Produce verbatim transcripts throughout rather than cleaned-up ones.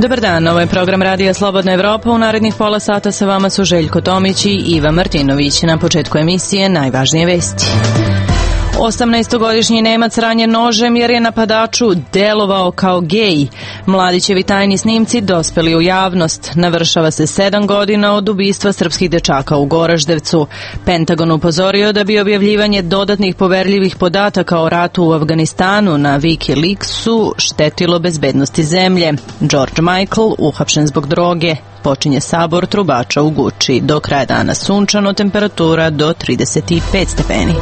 Dobar dan, ovo je program Radija Slobodna Evropa. U narednih pola sata sa vama su Željko Tomić i Iva Martinović. Na početku emisije najvažnije vesti. osamnaestogodišnji Nemac ranjen nožem jer je napadaču delovao kao gej. Mladićevi tajni snimci dospeli u javnost. Navršava se sedam godina od ubistva srpskih dečaka u Goraždevcu. Pentagon upozorio da bi objavljivanje dodatnih poverljivih podataka o ratu u Afganistanu na Wikileaksu štetilo bezbednosti zemlje. George Michael uhapšen zbog droge. Počinje sabor trubača u Guči. Do kraja dana sunčano, temperatura do trideset pet stepeni.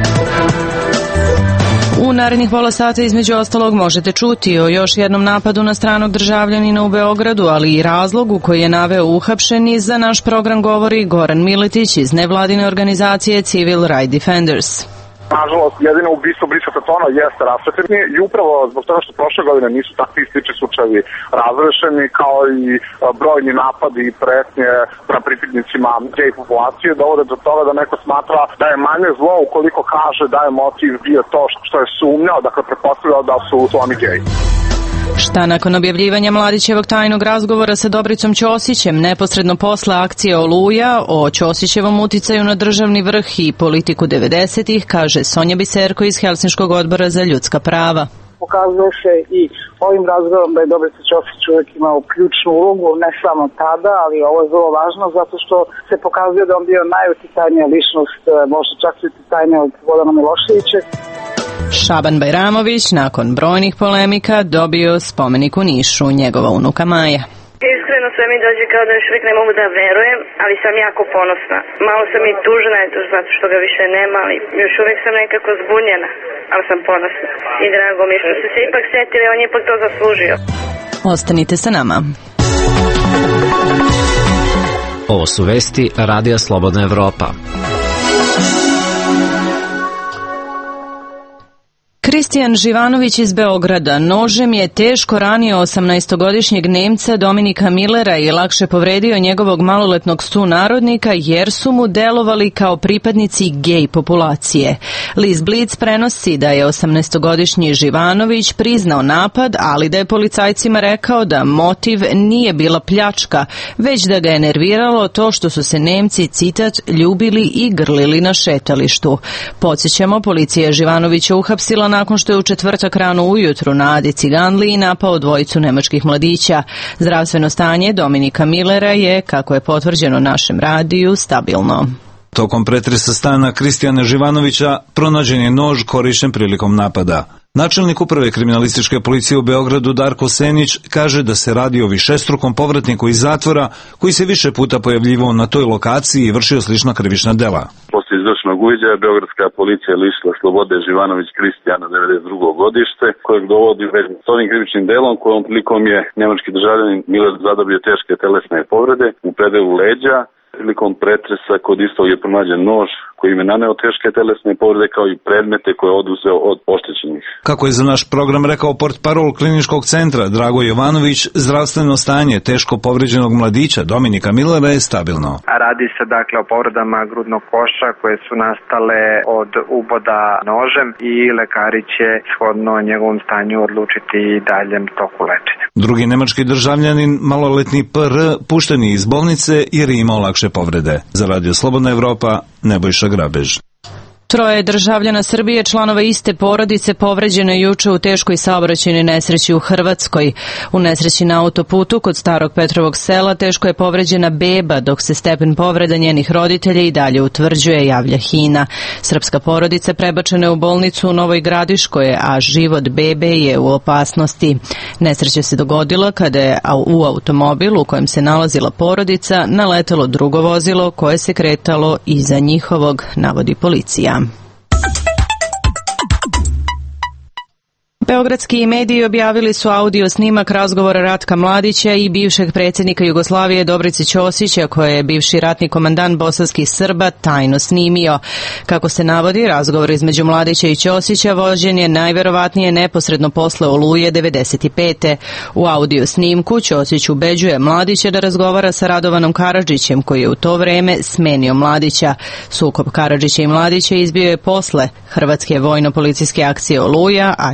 U narednih pola sata između ostalog možete čuti o još jednom napadu na stranog državljanina u Beogradu, ali i razlogu koji je naveo uhapšeni. Za naš program govori Goran Miletić iz nevladine organizacije Civil Rights Defenders. Nažalost, jedino ubistvo Brisa Petona jeste rasvetljeni i upravo zbog toga što prošle godine nisu takvi istični slučajevi razrešeni, kao i brojni napadi i pretnje prema pripadnicima gej populacije dovode do toga da neko smatra da je manje zlo ukoliko kaže da je motiv bio to što je sumnjao, dakle pretpostavljao da su oni geji. Šta nakon objavljivanja Mladićevog tajnog razgovora sa Dobricom Ćosićem neposredno posle akcije Oluja o Ćosićevom uticaju na državni vrh i politiku devedesetih, kaže Sonja Biserko iz Helsinškog odbora za ljudska prava. Pokazuje se i ovim razgovorom da je Dobrica Ćosić uvek imao ključnu ulogu, ne samo tada, ali ovo je vrlo važno zato što se pokazuje da on bio najuticajnija ličnost, možda čak i uticajnija od Vodana Miloševića. Šaban Bajramović nakon brojnih polemika dobio spomenik u Nišu, njegova unuka Maja. Iskreno sve mi dođe kao da još uvijek ne mogu da verujem, ali sam jako ponosna. Malo sam i tužna, eto, zato što ga više nema, ali još uvijek sam nekako zbunjena, ali sam ponosna. I drago mi je što ste se ipak sjetili, on je ipak to zaslužio. Ostanite sa nama. Ovo su vesti Radija Slobodna Evropa. Kristijan Živanović iz Beograda nožem je teško ranio osamnaestogodišnjeg Nemca Dominika Millera i lakše povredio njegovog maloletnog sunarodnika jer su mu delovali kao pripadnici gej populacije. List Blitz prenosi da je osamnaestogodišnji Živanović priznao napad, ali da je policajcima rekao da motiv nije bila pljačka, već da ga je nerviralo to što su se Nemci, citat, ljubili i grlili na šetalištu. Podsjećamo, policija je Živanovića uhapsila nakon što je u četvrtak rano ujutru na Adi Ciganliji napao dvojicu nemačkih mladića. Zdravstveno stanje Dominika Millera je, kako je potvrđeno našem radiju, stabilno. Tokom pretresa stana Kristijana Živanovića pronađen je nož korišten prilikom napada. Načelnik uprave kriminalističke policije u Beogradu Darko Senić kaže da se radi o višestrukom povratniku iz zatvora koji se više puta pojavljivao na toj lokaciji i vršio slična krivična dela. Posle izvršnog uviđaja beogradska policija lišila slobode Živanović Kristijana devedeset drugo godište, kojeg dovodi već s ovim krivičnim delom kojom prilikom je nemački državljanin Miller zadobio teške telesne povrede u predelu leđa. Prilikom pretresa kod istog je pronađen nož koji im je naneo teške telesne povrede kao i predmete koje je oduzeo od oštećenih. Kako je za naš program rekao portparol kliničkog centra Drago Jovanović, zdravstveno stanje teško povređenog mladića Dominika Millera je stabilno. Radi se dakle o povredama grudnog koša koje su nastale od uboda nožem i lekari će shodno njegovom stanju odlučiti daljem toku lečenja. Drugi nemački državljanin, maloletni P R, pušten je iz bolnice jer je imao lakše povrede. Za Radio Slobodna Evropa, Nebojša Grabež. Troje državljana Srbije, članova iste porodice, povređeno je juče u teškoj saobraćajnoj nesreći u Hrvatskoj. U nesreći na autoputu kod Starog Petrovog sela teško je povređena beba, dok se stepen povreda njenih roditelja i dalje utvrđuje, javlja Hina. Srpska porodica prebačena je u bolnicu u Novoj Gradiškoj, a život bebe je u opasnosti. Nesreća se dogodila kada je u automobil u kojem se nalazila porodica naletelo drugo vozilo koje se kretalo iza njihovog, navodi policija. Beogradski mediji objavili su audio snimak razgovora Ratka Mladića i bivšeg predsjednika Jugoslavije Dobrice Ćosića, koje je bivši ratni komandant bosanskih Srba tajno snimio. Kako se navodi, razgovor između Mladića i Ćosića vođen je najverovatnije neposredno posle Oluje devedeset pete. U audio snimku Ćosić ubeđuje Mladića da razgovara sa Radovanom Karadžićem, koji je u to vreme smenio Mladića. Sukob Karadžića i Mladića izbio je posle hrvatske vojno-policijske akcije Oluja, a Ćosić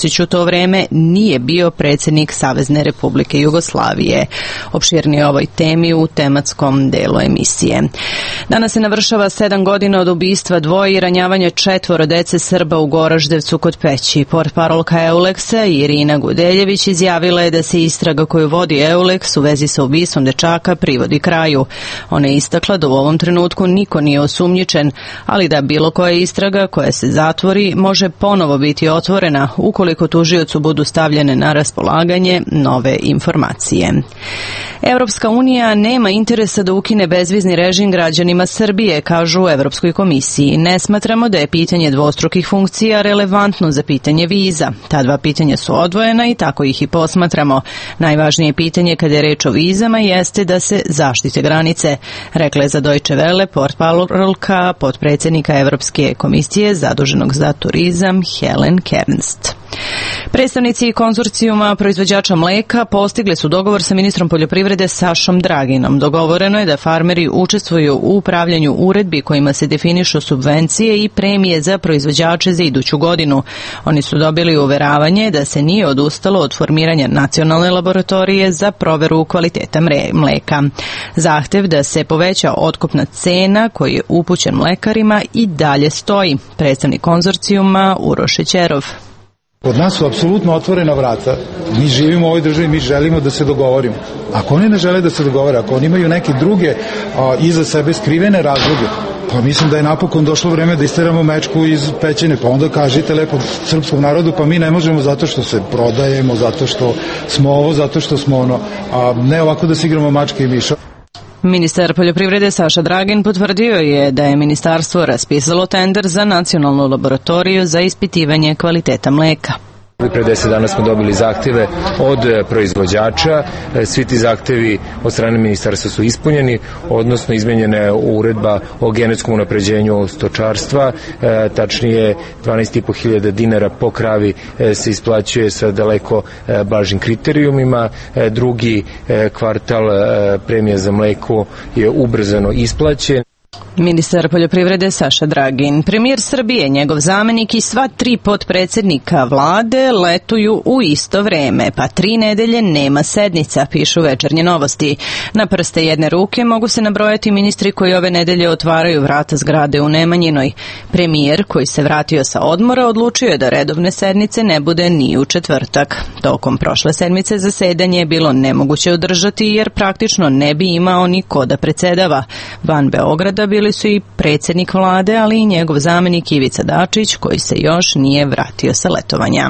Ćosić u to vreme nije bio predsjednik Savezne Republike Jugoslavije. Opširnije o ovoj temi u tematskom delu emisije. Danas se navršava sedam godina od ubistva dvoje i ranjavanja četvoro dece Srba u Goraždevcu kod Peći. Portparolka Euleksa Irina Gudeljević izjavila je da se istraga koju vodi Euleks u vezi sa ubistvom dečaka privodi kraju. Ona je istakla da u ovom trenutku niko nije osumnjičen, ali da bilo koja istraga koja se zatvori može ponovo biti otvorena ukoliko tužiocu budu stavljene na raspolaganje nove informacije. Evropska unija nema interesa da ukine bezvizni režim građanima Srbije, kažu u Evropskoj komisiji. Ne smatramo da je pitanje dvostrukih funkcija relevantno za pitanje viza. Ta dva pitanja su odvojena i tako ih i posmatramo. Najvažnije pitanje kada je reč o vizama jeste da se zaštite granice, rekla je za Deutsche Welle portparolka potpredsjednika Evropske komisije zaduženog za turizam Helen Kernst. Predstavnici konzorcijuma proizvođača mleka postigli su dogovor sa ministrom poljoprivrede Sašom Draginom. Dogovoreno je da farmeri učestvuju u upravljanju uredbi kojima se definišu subvencije i premije za proizvođače za iduću godinu. Oni su dobili uveravanje da se nije odustalo od formiranja nacionalne laboratorije za proveru kvaliteta mleka. Zahtev da se poveća otkupna cena koji je upućen mlekarima i dalje stoji. Predstavnik konzorcijuma Uroš Šećerov. Kod nas su apsolutno otvorena vrata. Mi živimo u ovoj državi, mi želimo da se dogovorimo. Ako oni ne žele da se dogovore, ako oni imaju neke druge a, iza sebe skrivene razloge, pa mislim da je napokon došlo vreme da isteramo mečku iz pećine, pa onda kažite lepo srpskom narodu, pa mi ne možemo zato što se prodajemo, zato što smo ovo, zato što smo ono, a ne ovako da se igramo mačke i miša. Ministar poljoprivrede Saša Dragin potvrdio je da je ministarstvo raspisalo tender za nacionalnu laboratoriju za ispitivanje kvaliteta mleka. Pre deset dana smo dobili zahteve od proizvođača, svi ti zahtevi od strane ministarstva su ispunjeni, odnosno izmenjena je uredba o genetskom unapređenju stočarstva, e, tačnije dvanaest i po hiljada dinara po kravi e, se isplaćuje sa daleko e, blažim kriterijumima, e, drugi e, kvartal e, premija za mleko je ubrzano isplaćen. Ministar poljoprivrede Saša Dragin. Premijer Srbije, njegov zamenik i sva tri potpredsjednika vlade letuju u isto vreme, pa tri nedelje nema sednica, pišu Večernje novosti. Na prste jedne ruke mogu se nabrojati ministri koji ove nedelje otvaraju vrata zgrade u Nemanjinoj. Premijer, koji se vratio sa odmora, odlučio je da redovne sednice ne bude ni u četvrtak. Tokom prošle sedmice zasedanje je bilo nemoguće održati jer praktično ne bi imao ni ko da predsedava. Van Beograda bili su i predsjednik vlade, ali i njegov zamenik Ivica Dačić, koji se još nije vratio sa letovanja.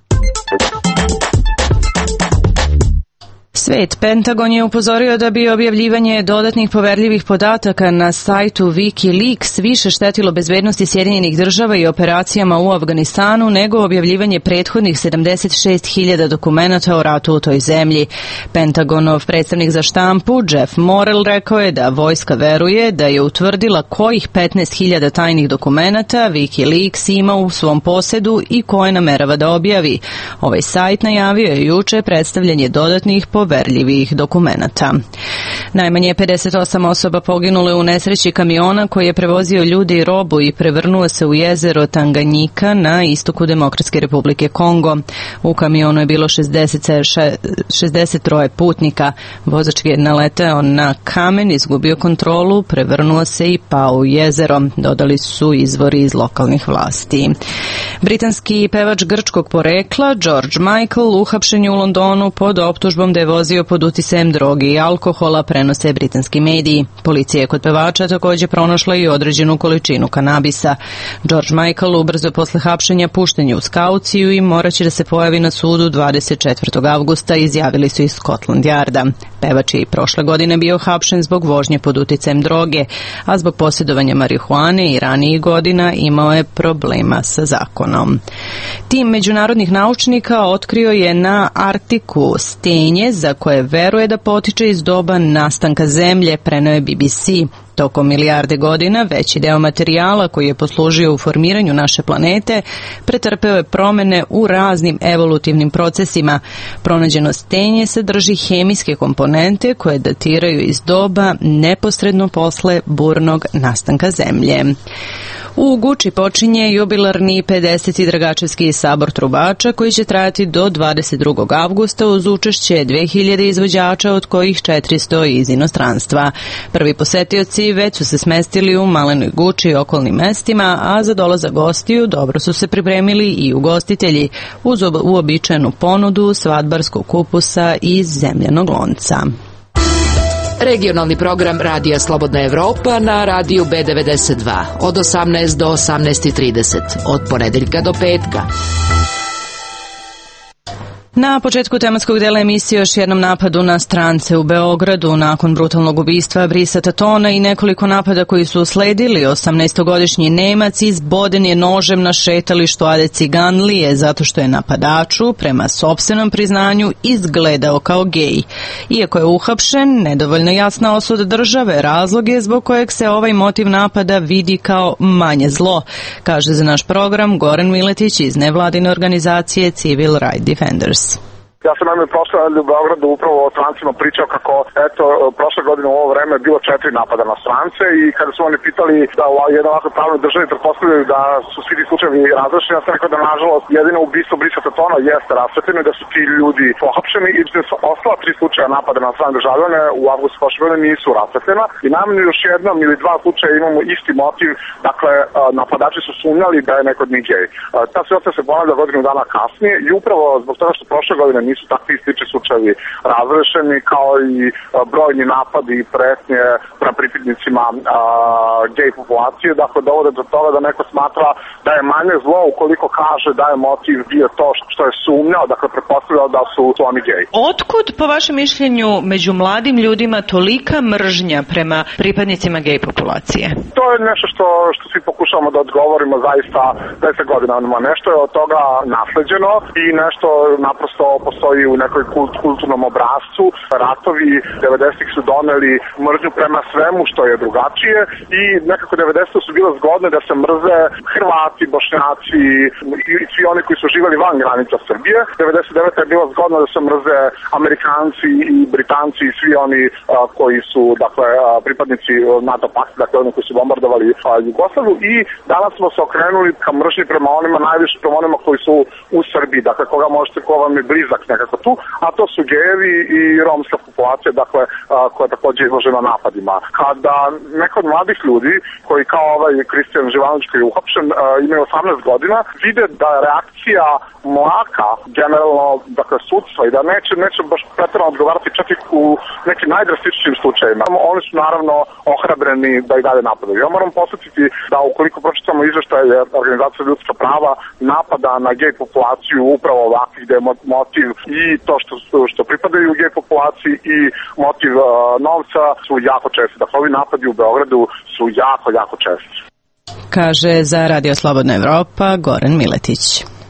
Svet. Pentagon je upozorio da bi objavljivanje dodatnih poverljivih podataka na sajtu Wikileaks više štetilo bezbednosti Sjedinjenih država i operacijama u Afganistanu nego objavljivanje prethodnih sedamdeset šest hiljada dokumenata o ratu u toj zemlji. Pentagonov predstavnik za štampu Jeff Morrell rekao je da vojska veruje da je utvrdila kojih petnaest hiljada tajnih dokumenata Wikileaks ima u svom posedu i koje namerava da objavi. Ovaj sajt najavio je juče predstavljanje dodatnih poverljivih dokumenata. Najmanje pedeset osam osoba poginule u nesreći kamiona koji je prevozio ljudi i robu i prevrnuo se u jezero Tanganjika na istoku Demokratske Republike Kongo. U kamionu je bilo šezdeset troje putnika. Vozač je naleteo na kamen, izgubio kontrolu, prevrnuo se i pao u jezero, dodali su izvori iz lokalnih vlasti. Britanski pevač grčkog porekla George Michael uhapšen je u Londonu pod optužbom da je vozio pod uticajem droge i alkohola, prenose britanski mediji. Policija je kod pevača također pronašla i određenu količinu kanabisa. George Michael ubrzo posle hapšenja pušten je uz kauciju i moraće da se pojavi na sudu dvadeset četvrtog avgusta, izjavili su iz Scotland Yarda. Pevač je i prošle godine bio hapšen zbog vožnje pod uticajem droge, a zbog posjedovanja marihuane i ranijih godina imao je problema sa zakonom. Tim međunarodnih naučnika otkrio je na Arktiku stenje za koje veruje da potiče iz doba nastanka zemlje, preneo je B B C. Tokom milijarde godina veći deo materijala koji je poslužio u formiranju naše planete pretrpeo je promene u raznim evolutivnim procesima. Pronađeno stenje sadrži hemijske komponente koje datiraju iz doba neposredno posle burnog nastanka Zemlje. U Guči počinje jubilarni pedeseti Dragačevski sabor trubača koji će trajati do dvadeset drugog avgusta uz učešće dve hiljade izvođača od kojih četiristo iz inostranstva. Prvi posetioci već su se smestili u Malenoj Guči i okolnim mestima, a za dolazak gostiju dobro su se pripremili i ugostitelji uz uobičajenu ponudu svadbarskog kupusa iz zemljanog lonca. Regionalni program Radija Slobodna Evropa na radiju B devedeset dva od osamnaest do osamnaest trideset od ponedeljka do petka. Na početku tematskog dela emisije još jednom napadu na strance u Beogradu nakon brutalnog ubistva Brisa Tatona i nekoliko napada koji su usledili. osamnaestogodišnji Nemac izboden je nožem na šetalištu Ade Ciganlije zato što je napadaču, prema sopstvenom priznanju, izgledao kao gej. Iako je uhapšen, nedovoljno jasna osuda države razlog je zbog kojeg se ovaj motiv napada vidi kao manje zlo, kaže za naš program Goran Miletić iz nevladine organizacije Civil Rights Defenders. Ja sam naime prošle nedelje u Beogradu upravo o strancima pričao kako, eto, prošle godine u ovo vreme je bilo četiri napada na strance i kada su oni pitali da u jednoj ovakvoj pravnoj državi pretpostavljaju da su svi ti slučajevi razrešeni, ja sam rekao da nažalost jedino ubistvo Brisa Tatona jeste rasvetljeno i da su ti ljudi pohapšeni i da su ostala tri slučaja napada na strane državljane u avgustu prošle godine nisu rasvetljena i najmanje još jednom ili dva slučaja imamo isti motiv, dakle napadači su sumnjali da je neko od njih gej. Ta situacija se ponavlja godinu dana kasnije i upravo zbog toga što prošle godine nisu takvi slični slučajevi razrešeni, kao i brojni napadi i pretnje prema pripadnicima gej populacije, dakle dovode do toga da neko smatra da je manje zlo ukoliko kaže da je motiv bio to što je sumnjao, dakle pretpostavljao da su, su oni gej. Otkud po vašem mišljenju među mladim ljudima tolika mržnja prema pripadnicima gej populacije? To je nešto što, što svi pokušavamo da odgovorimo zaista deset godina. Nešto je od toga nasleđeno i nešto naprosto postoji u nekoj kult, kulturnom obrazcu. Ratovi devedesetih su doneli mržnju prema svemu što je drugačije i nekako devedesete su bile zgodne da se mrze Hrvati, Bošnjaci i svi oni koji su živeli van granica Srbije. devedeset devete je bilo zgodno da se mrze Amerikanci i Britanci i svi oni a, koji su, dakle, a, pripadnici NATO pakta, dakle oni koji su bombardovali a, Jugoslaviju i danas smo se okrenuli ka mržnji prema onima, najviše prema onima koji su u Srbiji, dakle koga možete, ko vam je blizak nekako tu, a to su gejevi i romska populacija, dakle, a, koja je također izložena napadima. Kada neko od mladih ljudi, koji kao ovaj Kristijan Živanović koji je uhapšen, a, imaju osamnaest godina, vide da je reakcija mlaka, generalno, dakle, sudstva i da neće, neće baš pretjerano odgovarati čak i u nekim najdrastičnijim slučajima. Oni su naravno ohrabreni da i dalje napadaju. Ja moram posjetiti da ukoliko pročitamo izveštaje Organizacije za ljudska prava, napada na gej populaciju upravo ovakvih gde je motiv i to što, što pripadaju gej populaciji i motiv uh, novca su jako česti. Dakle, ovi napadi u Beogradu su jako, jako česti. Kaže za Radio Slobodna Evropa Goran Miletić.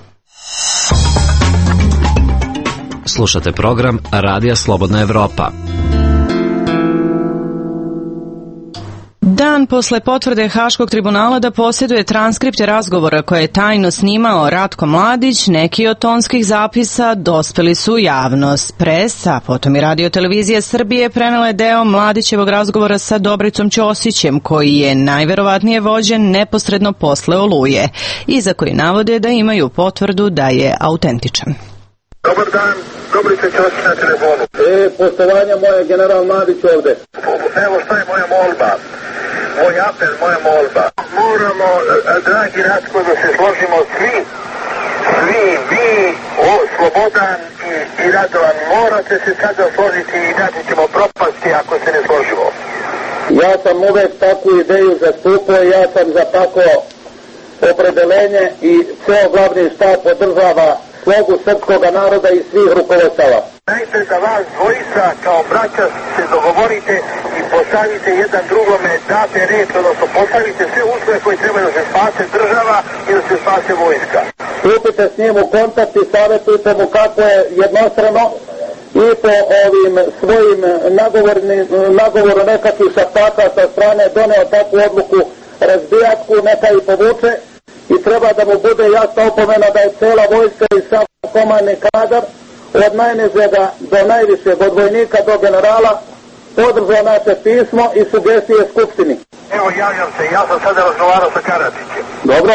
Slušate program Radija Slobodna Evropa. Dan posle potvrde Haškog tribunala da posjeduje transkripte razgovora koje je tajno snimao Ratko Mladić, neki od tonskih zapisa dospeli su u javnost. Pres, a potom i Radio Televizija Srbije prenela je deo Mladićevog razgovora sa Dobricom Ćosićem, koji je najverovatnije vođen neposredno posle Oluje i za koji navode da imaju potvrdu da je autentičan. Dobar dan, Dobrica Ćosić na telefonu. E, poštovanja moja, general Mladić ovde. Evo šta je moja molba. Moj apel, moja molba. Moramo, dragi Ratko, da se složimo svi, svi, vi, o, Slobodan i, i Radovan, morate se sada složiti i dati ćemo propasti ako se ne složimo. Ja sam uvek takvu ideju zastupao, ja sam za tako opredelenje i ceo glavni štab podržava slogu srpskog naroda i svih rukovodstava. Dajte da vas dvojica kao braća se dogovorite i postavite jedan drugome, date reč, odnosno postavite sve uslove koji treba da se spase država i da se spase vojska. Stupite s njim u kontakt i savjetujte mu kako je jednostrano i po ovim svojim nagovoru nekakvih šaptača sa strane doneo takvu odluku razbijatku, neka i povuče i treba da mu bude jasna opomena da je cela vojska i sav komandni kadar od najnižega do najvišeg, od vojnika do generala, podržao naše pismo i sugestije Skupštini. Evo, javljam se, ja sam sada razgovarao sa Karadžićem. Dobro.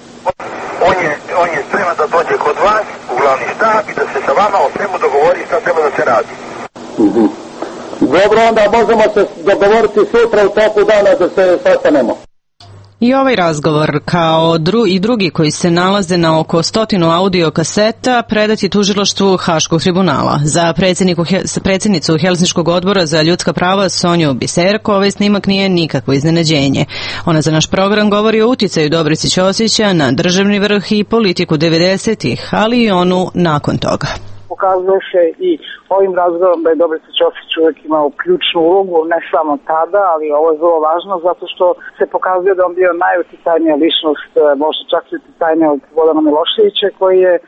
On je, on je spreman da dođe kod vas u glavni štab i da se sa vama o svemu dogovori šta treba da se radi. Mm-hmm. Dobro, onda možemo se dogovoriti sutra u toku dana da se sastanemo. I ovaj razgovor, kao dru, i drugi koji se nalaze na oko stotinu audio kaseta, predati tužilaštvu Haškog tribunala. Za predsjednicu Helsinškog odbora za ljudska prava Sonju Biserko ovaj snimak nije nikakvo iznenađenje. Ona za naš program govori o uticaju Dobrice Ćosića na državni vrh i politiku devedesetih, ali i onu nakon toga. Pokazuje se i ovim razgovorom da je Dobrica Ćosić uvijek imao ključnu ulogu, ne samo tada, ali ovo je vrlo važno zato što se pokazuje da on bio najuticajnija ličnost, možda čak i uticajnija od Slobodana Miloševića, koji je e,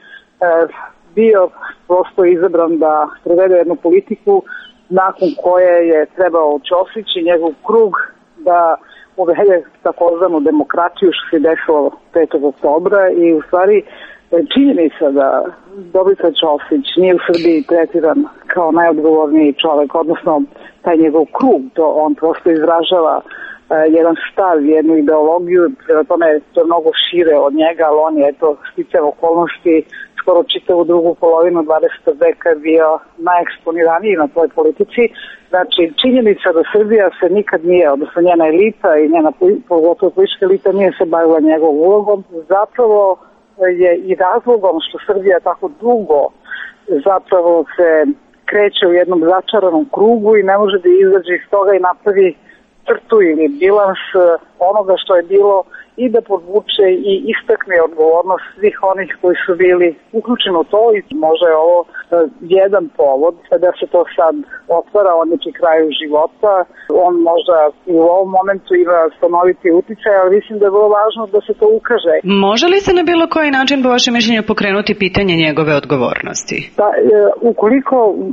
bio prosto izabran da prevede jednu politiku nakon koje je trebao Ćosić i njegov krug da uvede takozvanu demokratiju, što se desilo petog oktobra i u stvari činjenica da Dobrica Ćosić nije u Srbiji tretiran kao najodgovorniji čovjek, odnosno taj njegov krug, to on prosto izražava uh, jedan stav, jednu ideologiju, prema tome to je mnogo šire od njega, ali on je eto sticajem okolnosti skoro čitavu drugu polovinu dvadesetog veka bio najeksponiraniji na toj politici. Znači, činjenica da Srbija se nikad nije, odnosno njena elita i njena pogotovo politička elita nije se bavila njegovom ulogom, zapravo je i razlogom što Srbija tako dugo zapravo se kreće u jednom začaranom krugu i ne može da izađe iz toga i napravi crtu ili bilans onoga što je bilo i da podvuče i istakne odgovornost svih onih koji su bili uključeni u to i možda je ovo jedan povod da se to sad otvara, on je pri kraju života, on možda i u ovom momentu ima stanoviti uticaj, ali mislim da je vrlo važno da se to ukaže. Može li se na bilo koji način po vašem mišljenju pokrenuti pitanje njegove odgovornosti? Da, ukoliko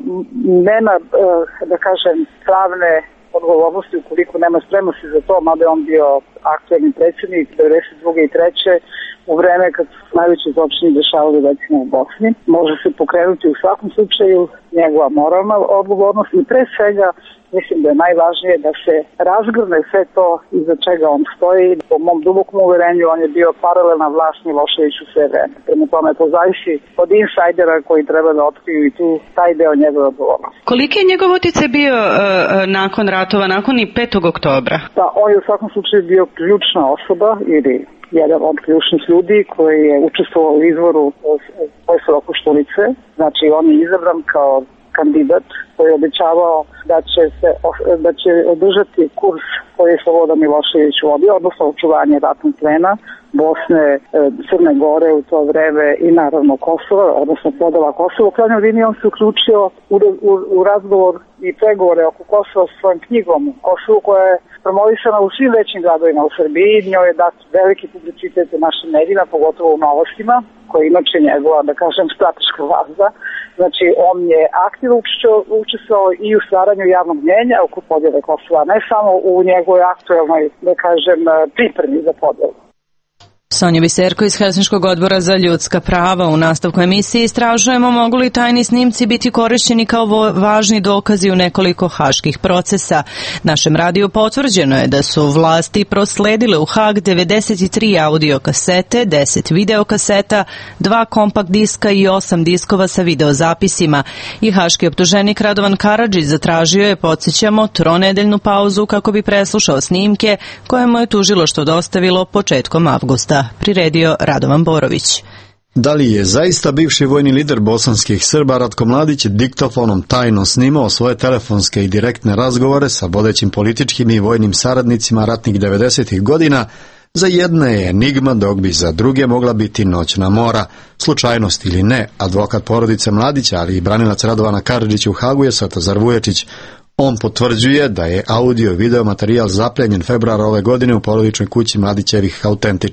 nema, da kažem, pravne odgovornosti, ukoliko nema spremnosti za to, mada je on bio aktuelni predsjednik devedeset druge i treće u vreme kad su najveći zločini dešavali recimo u Bosni. Može se pokrenuti u svakom slučaju njegova moralna odgovornost i pre svega mislim da je najvažnije da se razgrne sve to iza čega on stoji. Po mom dubokom uverenju on je bio paralelna vlast Miloševiću sve vreme. Prema tome to zavisi od insajdera koji treba da otkriju i tu taj deo njegove odgovornosti. Koliki je njegov utjecaj bio uh, nakon ratova, nakon i petog oktobra? Da, on je u svakom slučaju bio ključna osoba ili jedan od ključnih ljudi koji je učestvovao u izvoru Vojislava Koštunice. Znači on je izabran kao kandidat koji je obećavao da će se da će održati kurs koji je Slobodan Milošević vodio, odnosno očuvanje ratnog plena Bosne, Crne Gore u to vreme i naravno Kosova, odnosno podela Kosova. U krajnjoj liniji on se uključio u, u, u razgovor i pregovore oko Kosova s svojom knjigom Kosovo, koja je promovisana u svim većim gradovima u Srbiji. Njoj je dat veliki publicitet u našim medijima, pogotovo u Novostima, koja je inače njegova, da kažem, strateška važda. Znači, on je aktivno učestvovao i u stvaranju javnog mnjenja oko podjele Kosova, ne samo u njegovoj aktuelnoj, da kažem, pripremi za podjelu. Sonja Biserko iz Helsinškog odbora za ljudska prava. U nastavku emisije istražujemo mogu li tajni snimci biti korišćeni kao važni dokazi u nekoliko haških procesa. Našem radiju potvrđeno je da su vlasti prosledile u Hag devedeset tri audio kasete, deset video kaseta, dva kompakt diska i osam diskova sa videozapisima. I haški optuženik Radovan Karadžić zatražio je, podsjećamo, tronedeljnu pauzu kako bi preslušao snimke koje mu je tužilaštvo dostavilo početkom avgusta. Priredio Radovan Borović. Da li je zaista bivši vojni lider bosanskih Srba Ratko Mladić diktofonom tajno snimao svoje telefonske i direktne razgovore sa vodećim političkim i vojnim saradnicima ratnih devedesetih godina, za jedne je enigma, dok bi za druge mogla biti noćna mora. Slučajnost ili ne, advokat porodice Mladića, ali i branilac Radovana Karadžića u Hagu je Svetozar Vuječić. On potvrđuje da je audio i video materijal zapljenjen februara ove godine u porodičnoj kući Mladićevih autentičan.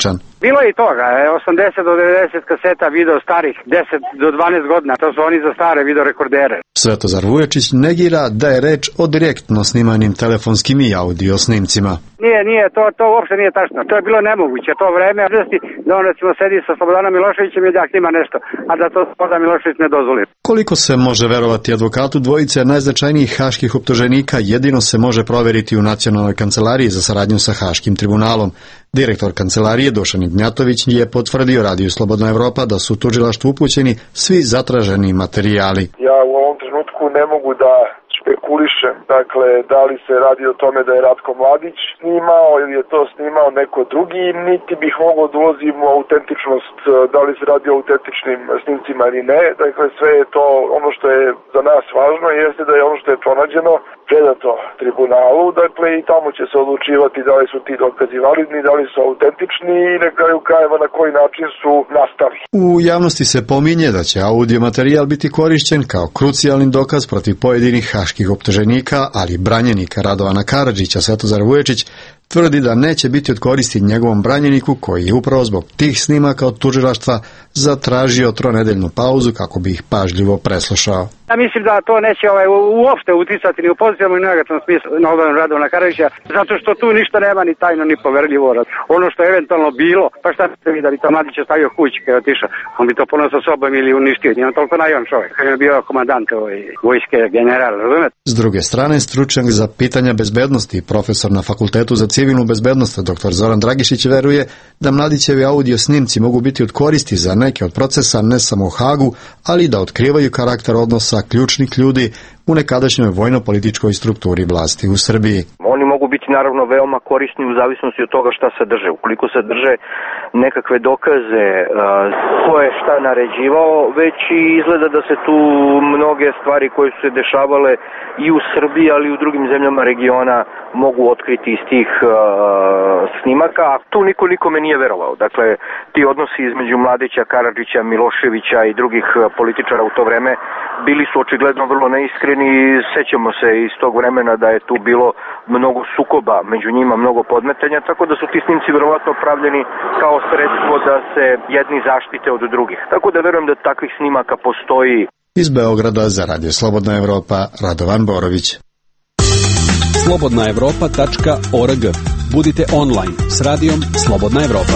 Bilo je i toga, osamdeset do devedeset kaseta video starih, deset do dvanaest godina, to su oni za stare video rekordere. Svetozar Vujačić negira da je reč o direktno snimanim telefonskim i audio snimcima. Nije, nije, to, to uopšte nije tačno. To je bilo nemoguće. To vreme, da on recimo sedi sa Slobodanom Miloševićem i da snima nešto, a da to Slobodan Milošević ne dozvoli. Koliko se može verovati advokatu dvojice najznačajnijih haških optuženika jedino se može proveriti u Nacionalnoj kancelariji za saradnju sa Haškim tribunalom. Direktor kancelarije Dušan Ignjatović je potvrdio Radiju Slobodna Evropa da su tužilaštvu upućeni svi zatraženi materijali. Ja u ovom trenutku ne mogu da špekulišem, dakle, da li se radi o tome da je Ratko Mladić snimao ili je to snimao neko drugi, niti bih mogao da ulazim u autentičnost, da li se radi o autentičnim snimcima ili ne. Dakle, sve je to, ono što je za nas važno jeste da je ono što je pronađeno predato tribunalu, dakle, i tamo će se odlučivati da li su ti dokazi validni, da li su autentični i na kraju krajeva na koji način su nastali. U javnosti se pominje da će audio materijal biti korišćen kao krucijalni dokaz protiv pojedinih haških optuženika, ali branjenika Radovana Karadžića Svetozar Vujačić tvrdi da neće biti od koristi njegovom branjeniku koji je upravo zbog tih snimaka od tužilaštva zatražio tronedeljnu pauzu kako bi ih pažljivo preslušao. Ja mislim da to neće ovaj, uopšte uticati ni u pozitivnom ni negativnom smislu na odbranu Radovana Karadžića, zato što tu ništa nema ni tajno ni poverljivo. Ono što je eventualno bilo, pa šta ste vi da bi to Mladić ostavio kući kada je otišao, on bi to ponosao sobom ili uništio. Nije on toliko najivan čovjek, kada je bio komandant ovaj, vojske general, razumete? S druge strane, stručnjak za pitanja bezbednosti i profesor na Fakultetu za civilnu bezbednost dr Zoran Dragišić veruje da Mladićevi audio snimci mogu biti od koristi za neke od procesa ne samo u Hagu, ali da otkrivaju karakter odnosa ključnih ljudi u nekadašnjoj vojno-političkoj strukturi vlasti u Srbiji. Oni mogu biti naravno veoma korisni u zavisnosti od toga šta se drže. Ukoliko se drže nekakve dokaze ko je šta naređivao, već i izgleda da se tu mnoge stvari koje su se dešavale i u Srbiji, ali i u drugim zemljama regiona mogu otkriti iz tih uh, snimaka, a tu niko nikome nije verovao. Dakle, ti odnosi između Mladića, Karadžića, Miloševića i drugih političara u to vreme bili su očigledno vrlo neiskreni i sećamo se iz tog vremena da je tu bilo mnogo sukoba među njima, mnogo podmetanja, tako da su ti snimci verovatno pravljeni kao sredstvo da se jedni zaštite od drugih. Tako da verujem da takvih snimaka postoji. Iz Beograda za Radio Slobodna Evropa, Radovan Borović. slobodna evropa tačka org. Budite online s radijom Slobodna Evropa.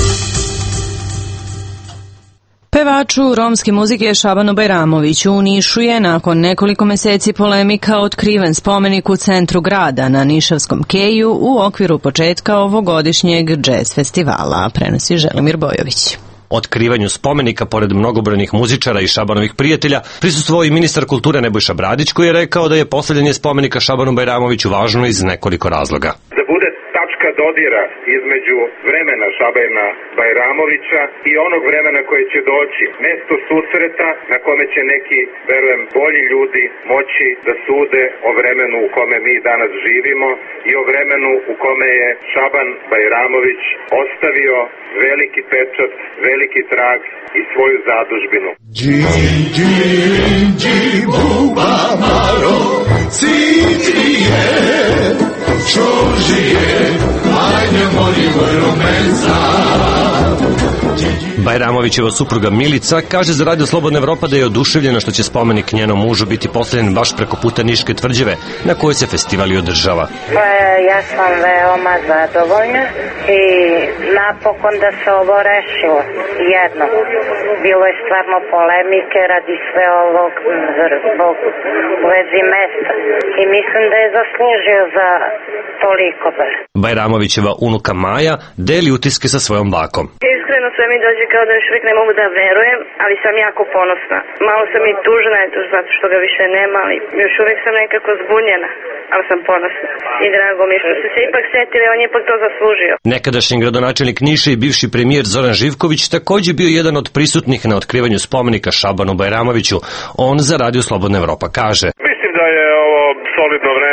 Pevaču romske muzike Šabanu Bajramoviću u Nišu je nakon nekoliko meseci polemika otkriven spomenik u centru grada na Nišavskom keju u okviru početka ovogodišnjeg džez festivala, prenosi Želimir Bojović. Otkrivanju spomenika, pored mnogobrojnih muzičara i Šabanovih prijatelja, prisustvovao i ministar kulture Nebojša Bradić, koji je rekao da je postavljanje spomenika Šabanu Bajramoviću važno iz nekoliko razloga. Da bude tačka dodira između vremena Šabana Bajramovića i onog vremena koje će doći. Mesto susreta na kome će neki, verujem, bolji ljudi moći da sude o vremenu u kome mi danas živimo i o vremenu u kome je Šaban Bajramović ostavio veliki pečat, veliki trag i svoju zadužbinu. Dži, dži, dži, buba maro, citrije, čožije, ajde mori vojromenca. Bajramovićeva supruga Milica kaže za Radio Slobodna Evropa da je oduševljena što će spomenik njenom mužu biti postavljen baš preko puta Niške tvrđave na kojoj se festival i održava. Pa ja sam veoma zadovoljna i napokon da se ovo rešilo jedno. Bilo je stvarno polemike radi sve ovog zbog u vezi mesta i mislim da je zaslužio za toliko bar. Bajramovićeva unuka Maja deli utiske sa svojom bakom. Iskreno sve mi dođe kao da još uvijek ne mogu da verujem, ali sam jako ponosna. Malo sam i tužna, eto, zato što ga više nema, ali još uvijek sam nekako zbunjena, ali sam ponosna. I drago mi je što ste se ipak setili, on je ipak to zaslužio. Nekadašnji gradonačelnik Niša i bivši premijer Zoran Živković takođe bio jedan od prisutnih na otkrivanju spomenika Šabanu Bajramoviću. On za Radio Slobodna Evropa kaže: Mislim da je ovo solidno vreme da se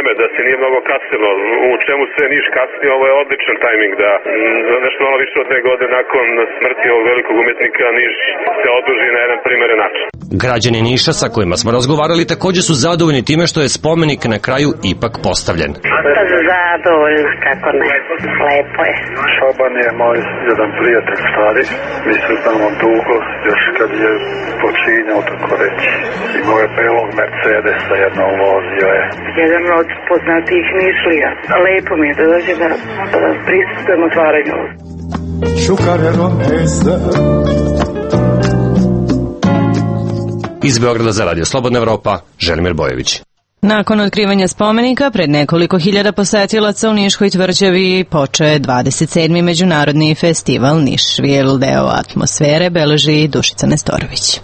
nije mnogo kasnilo. U čemu sve Niš kasnije, ovo je odličan tajming da za nešto malo više od dve godine nakon smrti ovog velikog umetnika Niš se oduži na jedan primeren način. Građani Niša sa kojima smo razgovarali takođe su zadovoljni time što je spomenik na kraju ipak postavljen. Zadovoljna, kako ne, lepo je. Šaban je moj jedan prijatelj stari, mi se znamo dugo, još kad je počinjao, tako reći. Imao je belog Mercedesa, jednom vozio je. Jedan od poznatijih Nišlija. Lepo mi je da dođe da, da prisustujem otvaranju. Šukarero mesta. Iz Beograda za Radio Slobodna Evropa, Želimir Bojević. Nakon otkrivanja spomenika, pred nekoliko hiljada posetilaca u Niškoj tvrđavi počeo dvadeset sedmi Međunarodni festival Nišvil. Deo atmosfere beleži Dušica Nestorović.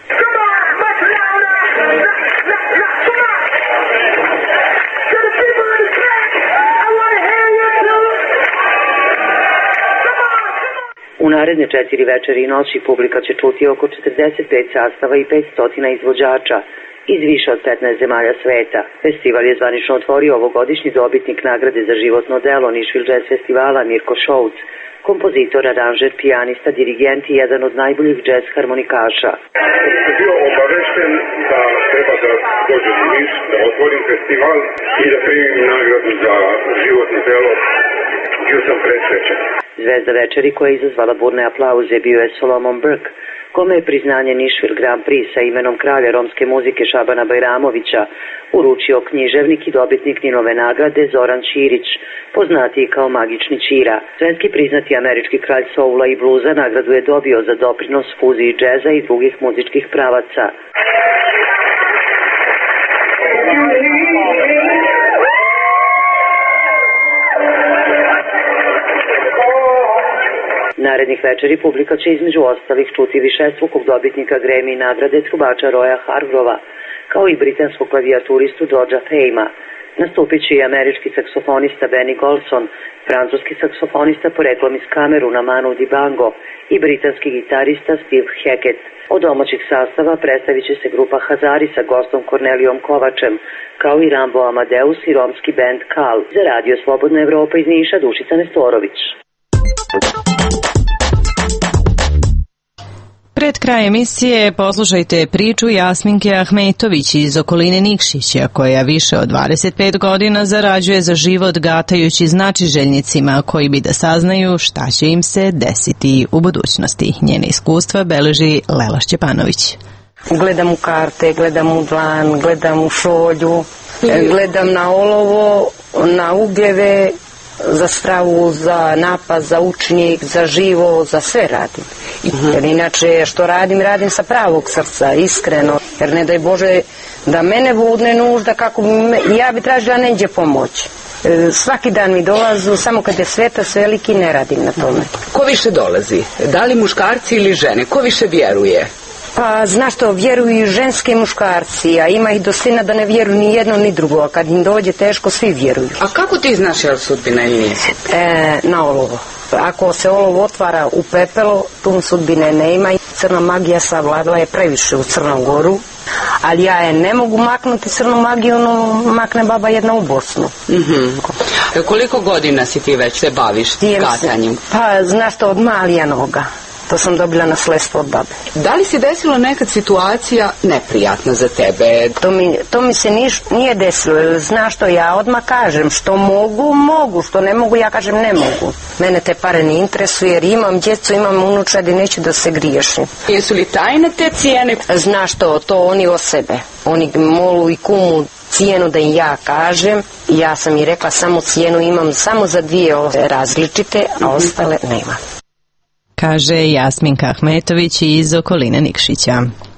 U naredne četiri večeri i noći publika će čuti oko četrdeset pet sastava i petsto izvođača iz više od petnaest zemalja sveta. Festival je zvanično otvorio ovogodišnji dobitnik nagrade za životno delo Nišvil Jazz Festivala Mirko Šouc, kompozitor, aranžer, pijanista, dirigent i jedan od najboljih jazz harmonikaša. Sam bio obavešten da treba da dođem u Niš, da otvorim festival i da primim nagradu za životno delo. Bio sam presrećen. Zvezda večeri koja je izazvala burne aplauze bio je Solomon Burke, kome je priznanje Nišvil Grand Prix sa imenom kralja romske muzike Šabana Bajramovića uručio književnik i dobitnik Ninove nagrade Zoran Ćirić, poznatiji kao Magični Ćira. Svetski priznati američki kralj soula i bluza nagradu je dobio za doprinos fuziji džeza i drugih muzičkih pravaca. Narednih večeri publika će između ostalih čuti višestrukog dobitnika Grammy nagrade trubača Roya Hargrova, kao i britanskog klavijaturistu Georgea Payma. Nastupit će i američki saksofonista Benny Golson, francuski saksofonista poreklom iz Kameruna Manu Dibango i britanski gitarista Steve Hackett. Od domaćih sastava predstavit će se grupa Hazari sa gostom Kornelijom Kovačem, kao i Rambo Amadeus i romski band Kal. Za Radio Slobodna Evropa iz Niša, Dušica Nestorović. Pred kraj emisije poslušajte priču Jasminke Ahmetović iz okoline Nikšića, koja više od dvadeset pet godina zarađuje za život gatajući značiželjnicima koji bi da saznaju šta će im se desiti u budućnosti. Njene iskustva beleži Lela Šćepanović. Gledam u karte, gledam u dlan, gledam u šolju, gledam na olovo, na ugljeve, za stravu, za napad, za učnik, za živo, za sve radim. Jer inače što radim, radim sa pravog srca, iskreno. Jer ne daj Bože da mene budne nužda, kako bi me, ja bi tražila neđe pomoć. Svaki dan mi dolazu, samo kad je svetas veliki ne radim na tome. Ko više dolazi? Da li muškarci ili žene? Ko više vjeruje? Pa, znaš što, vjeruju ženske i muškarci, a ima ih doslina da ne vjeruju ni jedno ni drugo, a kad im dođe teško, svi vjeruju. A kako ti znaš je li sudbina ili nije? E, na olovo. Ako se olovo otvara u pepelo, tu sudbine ne ima i crna magija savladala je previše u Crnom Goru, ali ja je ne mogu maknuti crnu magiju, no makne baba jedna u Bosnu. Mm-hmm. Koliko godina si ti već se baviš gatanjem? Pa, znaš što, od malija noga. To sam dobila nasledstvo od babe. Da li se desila nekad situacija neprijatna za tebe? To mi, to mi se niš, nije desilo, jer znaš što, ja odmah kažem, što mogu, mogu, što ne mogu, ja kažem ne mogu. Mene te pare ne interesuje, jer imam djecu, imam unučad i neću da se griješim. Jesu li tajne te cijene? Znaš što, to oni o sebe. Oni molu i kumu cijenu da im ja kažem. Ja sam i rekla, samo cijenu imam samo za dvije različite, a ostale nema. Kaže Jasminka Ahmetović iz okoline Nikšića.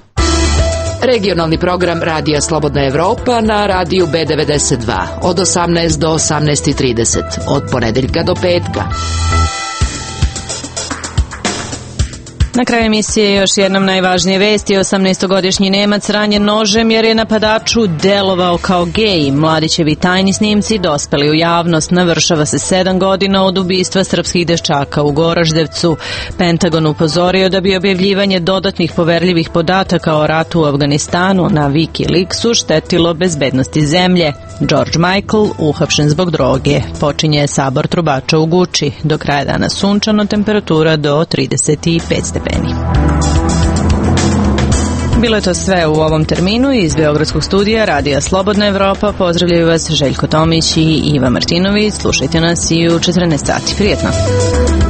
Regionalni program Radija Slobodna Evropa na radiju B devedeset dva od osamnaest do osamnaest trideset od ponedeljka do petka. Na kraju emisije još jednom najvažnije vesti. osamnaestogodišnji Nemac ranjen nožem jer je napadaču delovao kao gej. Mladićevi tajni snimci dospeli u javnost. Navršava se sedam godina od ubistva srpskih dečaka u Goraždevcu. Pentagon upozorio da bi objavljivanje dodatnih poverljivih podataka o ratu u Afganistanu na Wikileaksu štetilo bezbednosti zemlje. George Michael uhapšen zbog droge. Počinje sabor trubača u Guči. Do kraja dana sunčano, temperatura do trideset pet stepeni. Bilo je to sve u ovom terminu. Iz Beogradskog studija Radija Slobodna Evropa pozdravljaju vas Željko Tomić i Iva Martinović. Slušajte nas i u četrnaest sati. Prijetno!